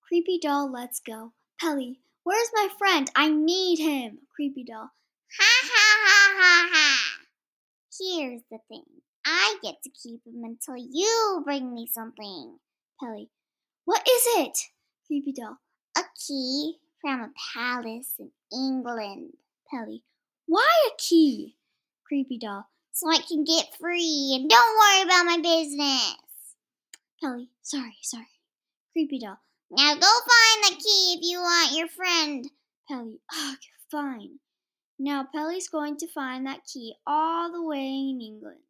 Creepy doll, let's go. Pelly, where's my friend? I need him. Creepy doll. Ha ha ha ha ha. Here's the thing. I get to keep him until you bring me something. Pelly, what is it? Creepy doll. A key from a palace in England. Pelly, why a key? Creepy doll. So I can get free and don't worry about my business. Pelly, sorry. Creepy doll. Now go find the key if you want your friend. Pelly, ugh, fine. Now Pelly's going to find that key all the way in England.